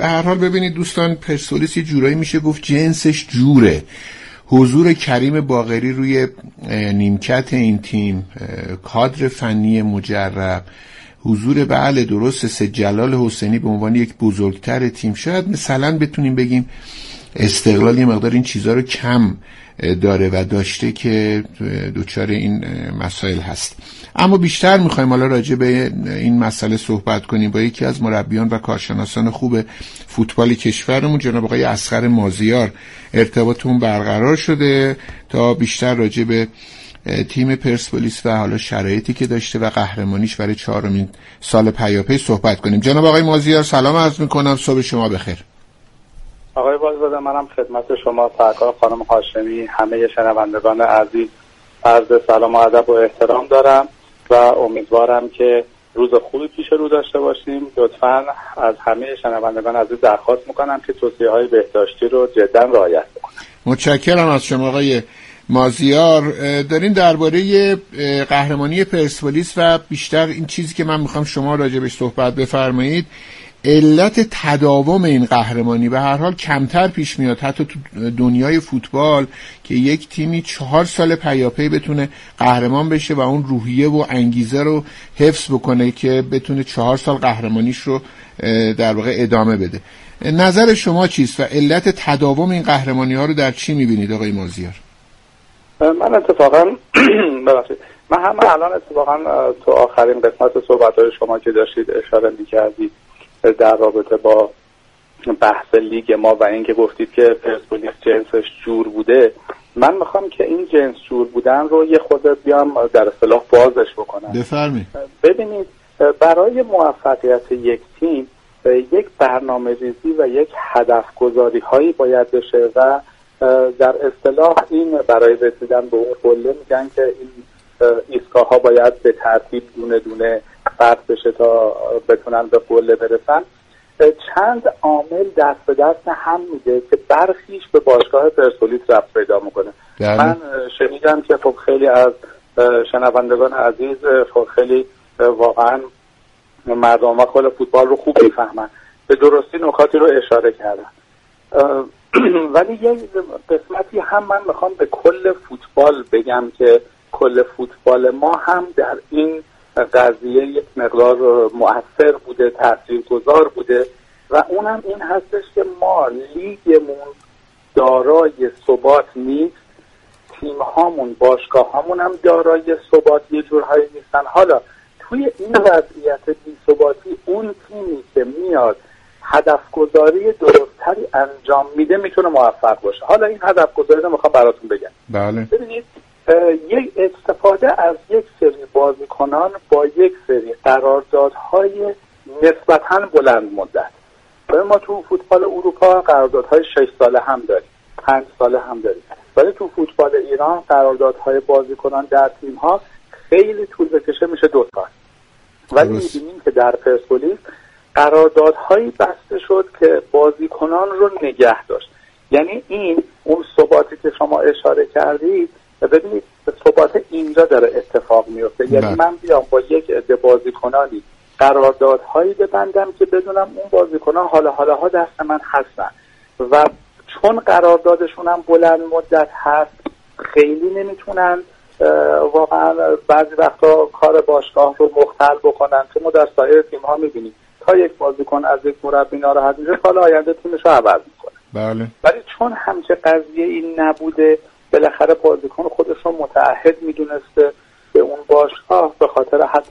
به هر حال ببینید دوستان، پرسپولیس یه جورایی میشه گفت جنسش جوره. حضور کریم باقری روی نیمکت این تیم، کادر فنی مجرب، حضور بله درست سید جلال حسینی به عنوان یک بزرگتر تیم، شاید مثلا بتونیم بگیم استقلال یه مقدار این چیزها رو کم داره و داشته که دوچار این مسائل هست. اما بیشتر میخوایم حالا راجع به این مسئله صحبت کنیم با یکی از مربیان و کارشناسان خوب فوتبال کشورمون، جناب آقای اصغر مازیار. ارتباطمون برقرار شده تا بیشتر راجع به تیم پرسپولیس و حالا شرایطی که داشته و قهرمانیش برای 4مین سال پیاپی صحبت کنیم. جناب آقای مازیار سلام عرض میکنم، صبح شما بخیر. آقای باززاده، منم خدمت شما، سرکار خانم هاشمی، همه شنوندگان عزیز عرض سلام و ادب و احترام دارم و امیدوارم که روز خوبی پیش رو داشته باشیم. لطفاً از همه شنوندگان عزیز درخواست میکنم که توصیه‌های بهداشتی رو جداً رعایت کنند. متشکرم از شما آقای مازیار. دارین درباره قهرمانی پرسپولیس و بیشتر این چیزی که من میخوام شما راجبش صحبت بفرمایید، علت تداوم این قهرمانی به هر حال کمتر پیش میاد حتی تو دنیای فوتبال که یک تیمی 4 سال پیاپی بتونه قهرمان بشه و اون روحیه و انگیزه رو حفظ بکنه که بتونه 4 سال قهرمانیش رو در واقع ادامه بده. نظر شما چیست و علت تداوم این قهرمانی ها رو در چی میبینید آقای مازیار؟ من اتفاقا من هم الان اتفاقا تو آخرین قسمت صحبت‌های شما که داشتید اشاره می‌کردید در رابطه با بحث لیگ ما و اینکه گفتید که پرسپولیس جنسش جور بوده، من میخوام که این جنس جور بودن رو یه خود بیام در اصطلاح بازش بکنم. بفرمایید. ببینید، برای موفقیت یک تیم یک برنامه‌ریزی و یک هدف گذاری هایی باید بشه و در اصطلاح این برای رسیدن به اون قله میگن که این ایستگاه ها باید به ترتیب دونه دونه فرض بشه تا بتونن به قله برسن. چند عامل دست به دست هم میده که برخیش به باشگاه پرسپولیس ربط پیدا میکنه. من شنیدم که خب خیلی از شنوندگان عزیز خب خیلی واقعا مردم و کل فوتبال رو خوب میفهمن، به درستی نکاتی رو اشاره کردن. ولی یه قسمتی هم من میخوام به کل فوتبال بگم که کل فوتبال ما هم در این قضیه یک مقدار مؤثر بوده، تاثیرگذار بوده و اونم این هستش که ما لیگمون دارای ثبات نیست، تیم هامون، باشگاه هامون هم دارای ثبات یه جورهایی نیستن. حالا توی این وضعیت بی‌ثباتی اون تیمی که میاد هدف گذاری درستری انجام میده میتونه موفق باشه. حالا این هدف گذاری رو میخوام براتون بگم. بله. ببینید، یک استفاده از یک سری بازیکنان با یک سری قراردادهای نسبتاً بلند مدت. ما تو فوتبال اروپا قراردادهای 6 ساله هم داریم، 5 ساله هم داریم، ولی تو فوتبال ایران قراردادهای بازیکنان در تیم‌ها خیلی طول بکشه میشه 2 سال. ولی می‌بینیم که در پرسپولیس قراردادهایی بسته شد که بازیکنان رو نگه داشت. یعنی این اون ثباتی که شما اشاره کردید، ببینید ثبات اینجا داره اتفاق میفته. یعنی من بیام با یک عده بازیکنانی قراردادهایی ببندم که بدونم اون بازیکنان حالا دست من هستن و چون قراردادشون هم بلند مدت هست خیلی نمیتونن واقعا بعضی وقتا کار باشگاه رو مختل بکنن. که ما در سایر تیم‌ها می‌بینیم تا یک بازیکن از یک مربی ناراحت میشه سال آینده تیمش رو عوض میکنه. بله. ولی چون همچه قضیه این نبوده، بالاخره بازیکن خودش رو متعهد میدونسته به اون باشگاه به خاطر حتی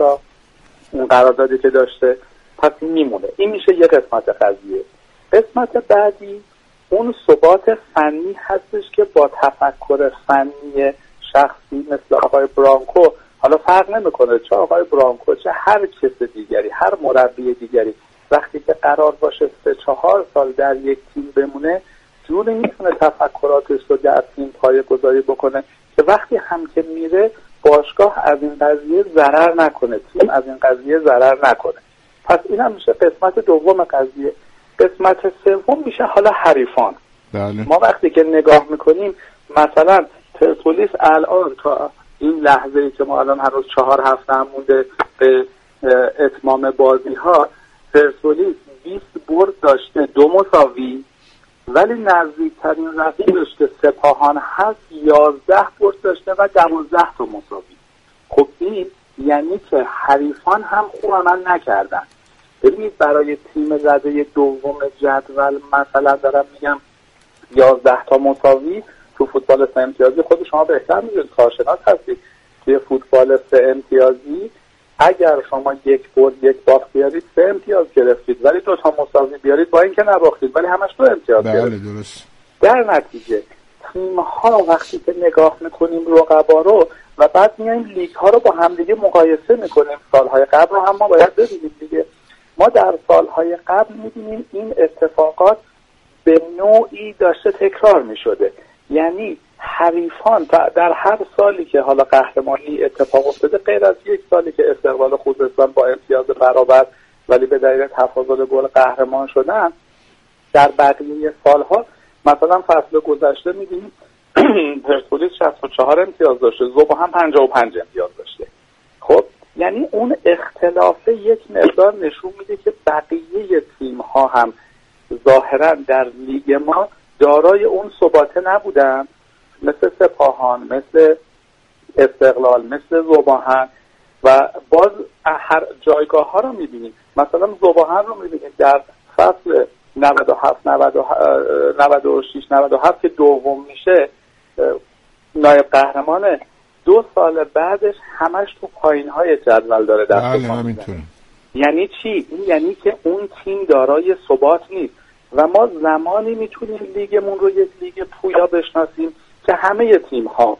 اون قراردادی که داشته، پس میمونه. این میشه یه قسمت قضیه. قسمت بعدی اون ثبات فنی هستش که با تفکر فنی شخصی مثل آقای برانکو، حالا فرق نمیکنه چه آقای برانکو چه هر کس دیگری، هر مربی دیگری، وقتی که قرار باشه 3-4 سال در یک تیم بمونه جوری میتونه تفکراتش رو در تیم پایه‌گذاری بکنه که وقتی هم که میره باشگاه از این قضیه ضرر نکنه، تیم از این قضیه ضرر نکنه. پس این هم میشه قسمت دوم قضیه. قسمت سوم میشه حالا حریفان. بله. ما وقتی که نگاه میکنیم مثلا پرسپولیس الان تا این لحظه‌ای که ما الان هنوز 4 هفته هم مونده به اتمام بازی ها، پرسپولیس 20 برد داشته 2 مساوی، ولی نزدیکترین رقیبش که سپاهان هست 11 برد داشته و 12 تا مساوی. خب این یعنی که حریفان هم خوب عمل نکردن. ببینید برای تیم رده دوم جدول مثلا دارم میگم 11 تا مساوی تو فوتبال 3 امتیازی، خود شما بهتر میدونید، کارشناس هستید، توی فوتبال 3 امتیازی اگر شما 1 برد 1 باخت بیارید 3 امتیاز گرفتید، ولی 2 تا مساوی بیارید با اینکه نباختید ولی همش 2 امتیاز گرفتید. بله درست. در نتیجه تیم ها وقتی که نگاه میکنیم رقبا رو و بعد میایم لیگ ها رو با همدیگه مقایسه میکنیم، سالهای قبل رو هم ما باید ببینیم دیگه. ما در سالهای قبل میبینیم این اتفاقات به نوعی داشته تکرار میشده، یعنی حریفان در هر سالی که حالا قهرمانی اتفاق افتاده غیر از یک سالی که استقلال خوزستان با امتیاز برابر ولی به دلیل تفاضل گل قهرمان شدن، در بقیه سالها مثلا فصل گذشته می‌بینیم پرسپولیس 64 امتیاز داشته، ذوب هم 55 امتیاز داشته. خب یعنی اون اختلاف یک مقدار نشون میده که بقیه تیم‌ها هم ظاهراً در لیگ ما دارای اون ثباته نبودن، مثل سپاهان، مثل استقلال، مثل ذوب‌آهن، و باز هر جایگاه ها رو میبینیم. مثلا ذوب‌آهن رو میبینیم در فصل 97 96 97 که دوم میشه نایب قهرمانه، 2 سال بعدش همش تو پایین های جدول داره دست و پا میزنه. یعنی چی؟ این یعنی که اون تیم دارای ثبات نیست و ما زمانی میتونیم لیگمون رو یک لیگ پویا بشناسیم که همه تیم ها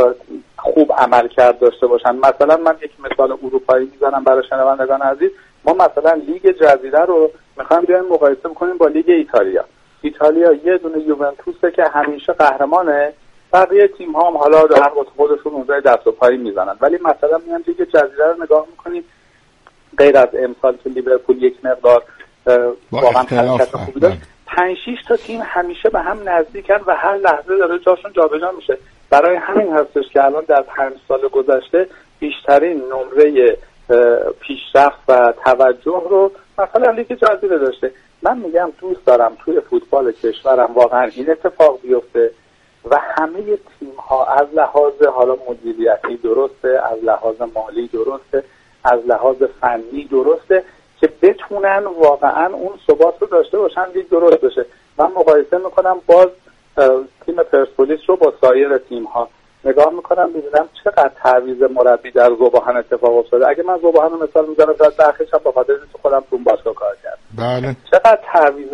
خوب عمل کرد داشته باشن. مثلا من یک مثال اروپایی میزنم برای شنوندگان عزیز. ما مثلا لیگ جزیره رو میخوایم بیایم مقایسه بکنیم با لیگ ایتالیا. ایتالیا یه دونه یوونتوسه که همیشه قهرمانه، بقیه تیم ها هم حالا در خودشون اونجای دست و پایی میزنن، ولی مثلا میان لیگ جزیره رو نگاه میکنیم، غیر از امسال که لیورپول یک مقدار واقعا حرکت خوبی داشت، 5-6 تا تیم همیشه به هم نزدیکن و هر لحظه داره جاشون جابجا میشه. برای همین هستش که الان در 5 سال گذشته بیشترین نمره پیشرفت و توجه رو مثلا لیگ جزیره داشته. من میگم دوست دارم توی فوتبال کشورم واقعا این اتفاق بیفته و همه تیم ها از لحاظ حالا مدیریتی درسته، از لحاظ مالی درسته، از لحاظ فنی درسته، که بتونن واقعا اون ثبات رو داشته باشن، لیگ درست بشه. من مقایسه میکنم باز تیم پرسپولیس رو با سایر تیم ها نگاه میکنم، میبینم چقدر تعویض مربی در ذوب‌آهن اتفاق افتاده. اگه من ذوب‌آهن رو مثال میزنم شاید برخیش هم به خاطر اینکه خودم تو باشگاه کار کردم. بله. چقدر تعویض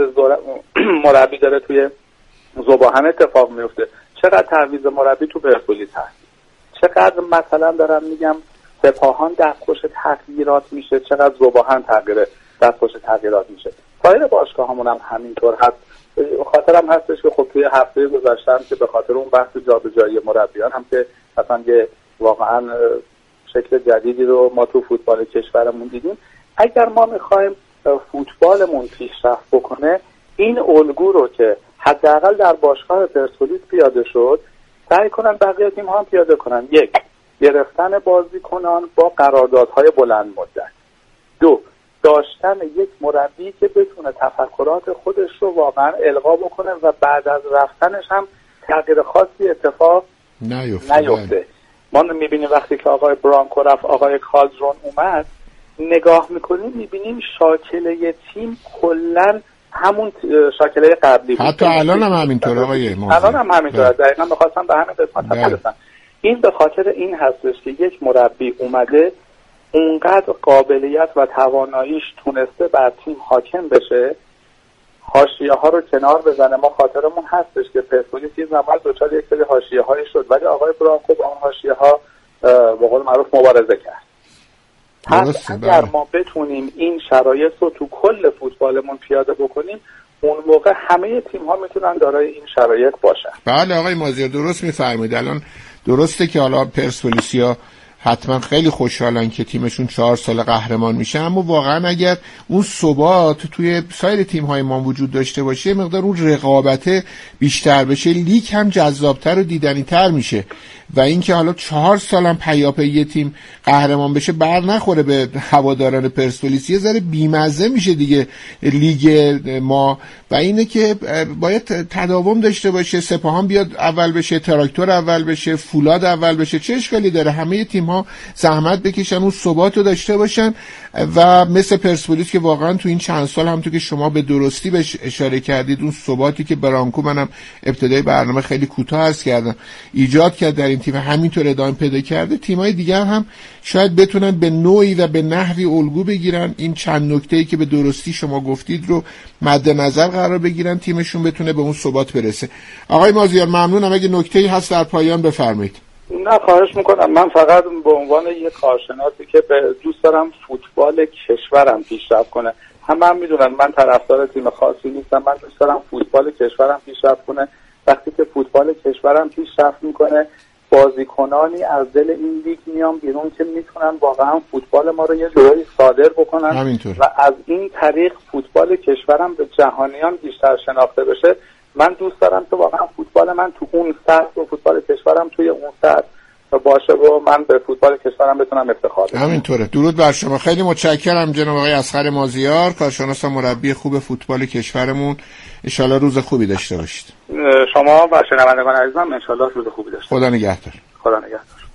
مربی داره توی ذوب‌آهن اتفاق میفته، چقدر تعویض مربی تو پرسپولیس هست، چقدر مثلا دارم میگم سپاهان دستخوش تغییرات میشه، چقدر ذوب‌آهن دستخوش تغییرات میشه. سایر باشگاه‌هامون هم همینطور هست. خاطرم هستش که خب توی هفته گذشته که به خاطر اون بحث جابجایی مربیان هم که مثلا یه واقعا شکل جدیدی رو ما تو فوتبال کشورمون دیدیم. اگر ما میخوایم فوتبالمون پیشرفت بکنه، این الگو رو که حداقل در باشگاه پرسپولیس پیاده شد، سعی کنن بقیه تیم ها هم پیاده کنن. 1. گرفتن بازیکنان با قراردادهای بلند مدت. 2. داشتن یک مربی که بتونه تفکرات خودش رو واقعا القا بکنه و بعد از رفتنش هم تغییر خاصی اتفاق نیفته. ما میبینیم وقتی که آقای برانکو رفت، آقای کالدرون اومد، نگاه میکنیم میبینیم شاکله تیم کلن همون شاکله قبلی بود. حتی الان هم همینطور آقای موزی. الان هم همینطور. دقیقاً می‌خواستم به همین قسمت برسم. این به خاطر این هستش که یک مربی اومده اونقدر قابلیت و تواناییش تونسته بر تیم حاکم بشه، حاشیه‌ها رو کنار بزنه. ما خاطرمون هستش که پرسپولیس یه زمان دچار یک سری حاشیه‌هایی شد، ولی آقای برانکو با اون حاشیه‌ها به قول معروف مبارزه کرد. پس اگر ما بتونیم این شرایط رو تو کل فوتبالمون پیاده بکنیم، اون موقع همه تیم‌ها میتونن دارای این شرایط باشن. بله آقای مازیار درست می‌فرمایید. الان درسته که حالا پرسپولیسیا حتما خیلی خوشحالن که تیمشون 4 سال قهرمان میشه، اما واقعا اگر اون ثبات توی سایر تیم‌های ما وجود داشته باشه، مقدار اون رقابت بیشتر بشه، لیگ هم جذابتر و دیدنی‌تر میشه. و اینکه حالا 4 سالم پیاپی یه تیم قهرمان بشه بر نخوره به هواداران پرسپولیس، یه ذره بیمزه میشه دیگه لیگ ما، و اینه که باید تداوم داشته باشه، سپاهان بیاد اول بشه، تراکتور اول بشه، فولاد اول بشه، چه اشکالی داره؟ همه تیم ها زحمت بکشن، اون ثبات رو داشته باشن و مثل پرسپولیس که واقعا تو این چند سال همونطور که شما به درستی بهش اشاره کردید، اون ثباتی که برانکو، منم ابتدای برنامه خیلی کوتاه عرض کردم، ایجاد کرد در این تیم، همینطور ادامه پیدا کرده، تیم‌های دیگر هم شاید بتونن به نوعی و به نحوی الگو بگیرن، این چند نکته‌ای که به درستی شما گفتید رو مد نظر قرار بگیرن، تیمشون بتونه به اون ثبات برسه. آقای مازیار ممنونم، اگه نکته‌ای هست در پایان بفرمایید. نه خواهش میکنم. من فقط به عنوان یک کارشناسی که دوست دارم فوتبال کشورم پیشرفت کنه، هم میدونن من طرفدار تیم خاصی نیستم، من دوست دارم فوتبال کشورم پیشرفت کنه. وقتی که فوتبال کشورم پیشرفت میکنه، بازیکنانی از دل این لیگ میان بیرون که میتونن واقعا فوتبال ما رو یه جورایی صادر بکنن همینطور. و از این طریق فوتبال کشورم به جهانیان بیشتر شناخته بشه. من دوست دارم که واقعا فوتبال من تو اون سطح و فوتبال کشورم توی اون سطح باشه و من به فوتبال کشورم بتونم افتخار کنم. همینطوره. درود بر شما. خیلی متشکرم جناب آقای اصغر مازیار، کارشناس و مربی خوب فوتبال کشورمون. ان شاءالله روز خوبی داشته باشید. شما و شنوندگان عزیزم ان شاءالله روز خوبی داشته باشید. خدا نگهدار. خدا نگهدار.